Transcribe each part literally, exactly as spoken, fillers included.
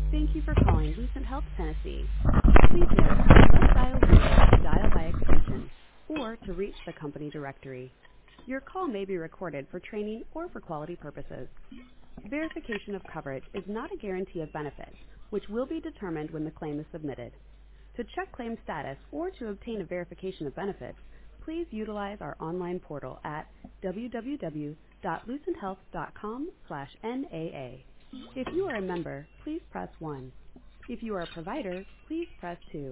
Thank you for calling Lucent Health Tennessee. Please note, you must dial zero to dial by extension or to reach the company directory. Your call may be recorded for training or for quality purposes. Verification of coverage is not a guarantee of benefit, which will be determined when the claim is submitted. To check claim status or to obtain a verification of benefits, please utilize our online portal at w w w dot lucent health dot com slash N A A. If you are a member, please press one. If you are a provider, please press two.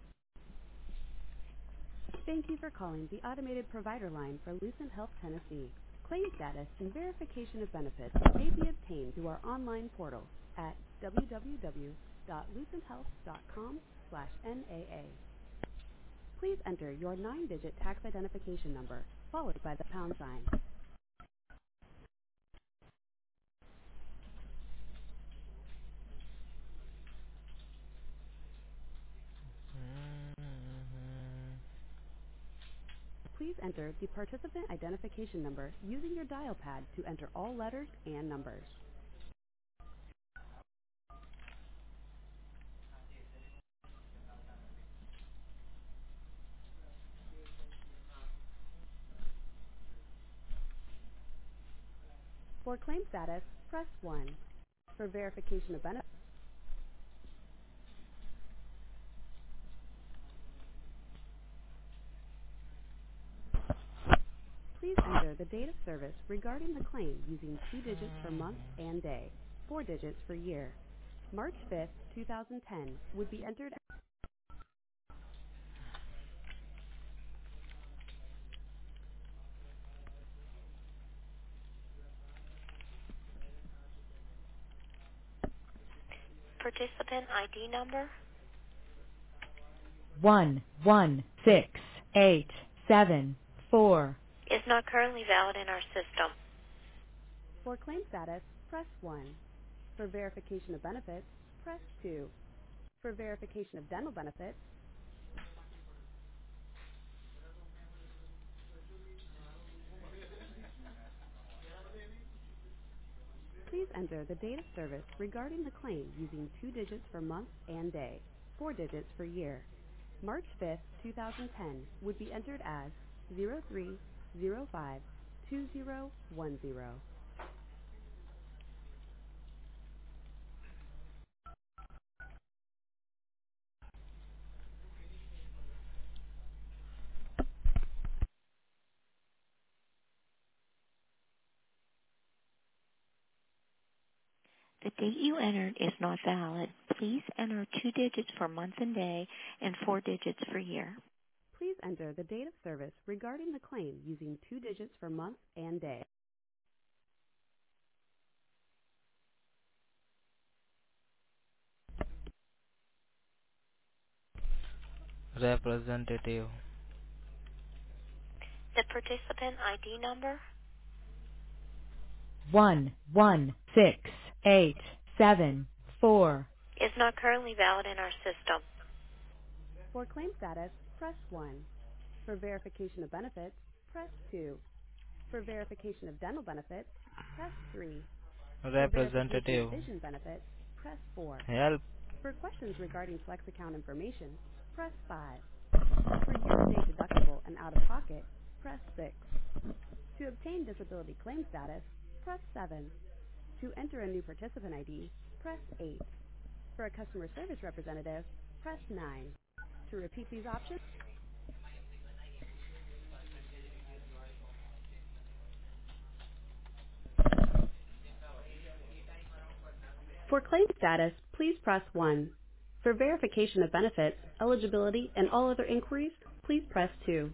Thank you for calling the automated provider line for Lucent Health Tennessee. Claim status and verification of benefits may be obtained through our online portal at w w w dot lucent health dot com slash N A A. Please enter your nine-digit tax identification number, followed by the pound sign. Please enter the participant identification number using your dial pad to enter all letters and numbers. For claim status, press one. For verification of benefits, please enter the date of service regarding the claim using two digits for month and day, four digits for year. March fifth, two thousand ten would be entered. Participant I D number one one six eight seven four. is not currently valid in our system. For claim status, press one. For verification of benefits, press two. For verification of dental benefits, please enter the date of service regarding the claim using two digits for month and day, four digits for year. March fifth, two thousand ten would be entered as zero three zero five two zero one zero. The date you entered is not valid. Please enter two digits for month and day and four digits for year. Please enter the date of service regarding the claim using two digits for month and day. Representative. The participant I D number one one six eight seven four. is not currently valid in our system. For claim status, press one. For verification of benefits, press two. For verification of dental benefits, press three. For verification of Representative. vision benefits, press four. Help. For questions regarding Flex account information, press five. For year-to-date deductible and out-of-pocket, press six. To obtain disability claim status, press seven. To enter a new participant I D, press eight. For a customer service representative, press nine. To repeat these options, for claim status, please press one. For verification of benefits, eligibility, and all other inquiries, please press two.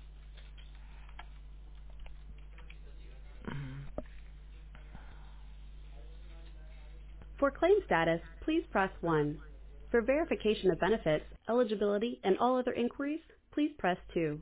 For claim status, please press one. For verification of benefits, eligibility, and all other inquiries, please press two.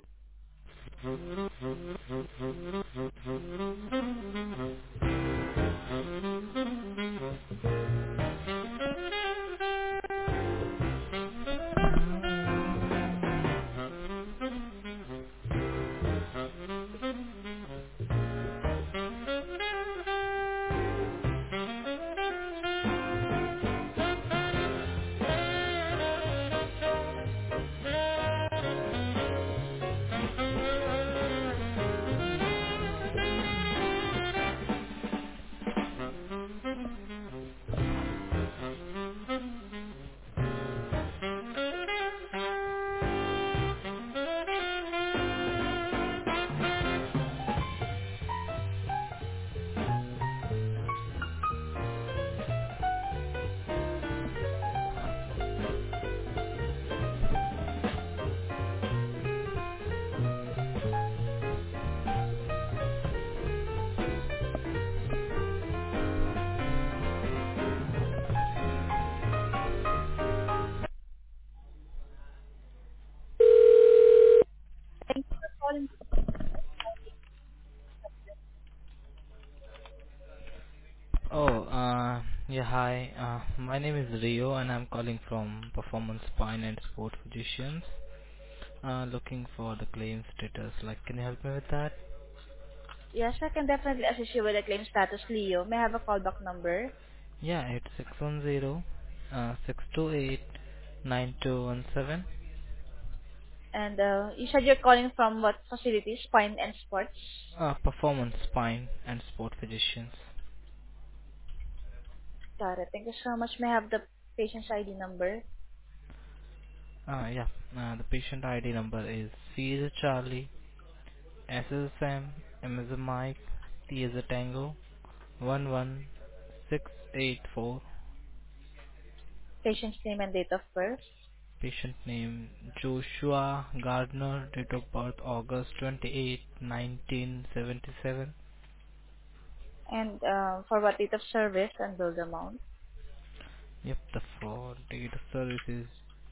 hi. Uh, my name is Rio, and I'm calling from Performance Spine and Sport Physicians. Uh, looking for the claim status. Like, can you help me with that? Yes, I can definitely assist you with the claim status, Leo. May I have a callback number? Yeah, it's six one zero, uh, six two eight nine two one seven. And uh, you said you're calling from what facility? Spine and Sports. Uh, Performance Spine and Sport Physicians. Got it. Thank you so much. May I have the patient's I D number? Uh, yeah. Uh, the patient I D number is C as a Charlie, S as a Sam, M as a Mike, T as a Tango, one one six eight four. Patient's name and date of birth. Patient name Joshua Gardner, date of birth August twenty-eighth, nineteen seventy-seven. And uh, for what date of service and bill amount? Yep, the for date of service is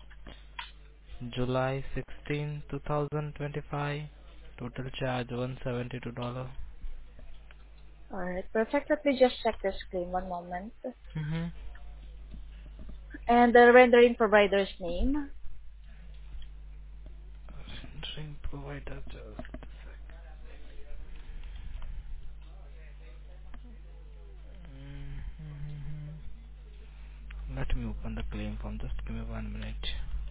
July sixteenth, twenty twenty-five. Total charge one hundred seventy-two dollars. Alright, perfect. Let me just check this claim. One moment. Mm-hmm. And the rendering provider's name. Drink provider just. Mm-hmm. Let me open the claim form. Just give me one minute.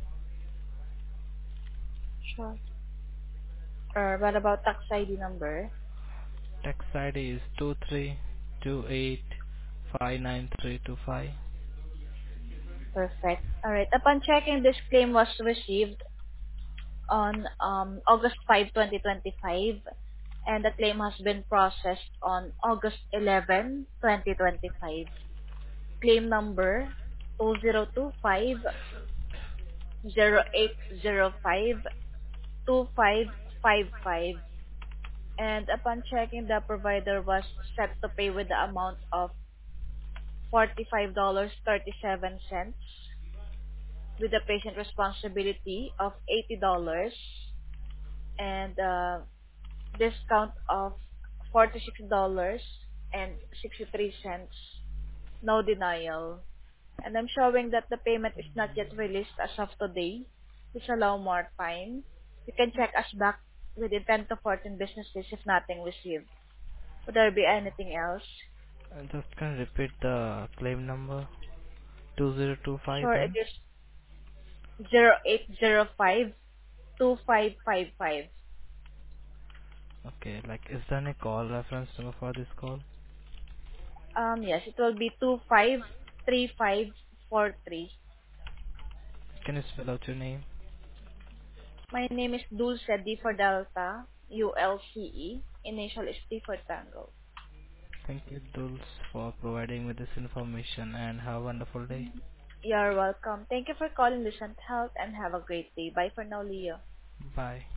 Sure. Or what about tax I D number? Tax I D is two three two eight five nine three two five. Perfect. Alright, upon checking, this claim was received on um, August fifth, twenty twenty-five, and the claim has been processed on August eleventh, twenty twenty-five. Claim number two zero two five zero eight zero five two five five five. And upon checking, the provider was set to pay with the amount of forty-five dollars and thirty-seven cents with the patient responsibility of eighty dollars and uh, discount of forty-six dollars and sixty-three cents. No denial. And I'm showing that the payment is not yet released as of today. Please allow more time. You can check us back within ten to fourteen business days if nothing received. Would there be anything else? Uh, Just can you repeat the claim number? two zero two five Sure, it then? is zero eight zero five two five five five. Okay, like is there any call reference number for this call? Um, yes, it will be two five three five four three. Can you spell out your name? My name is Dulce, D for Delta, U L C E. Initial is T for Tango. Thank you, Dulce, for providing me this information and have a wonderful day. You're welcome. Thank you for calling Lucent Health and have a great day. Bye for now, Leo. Bye.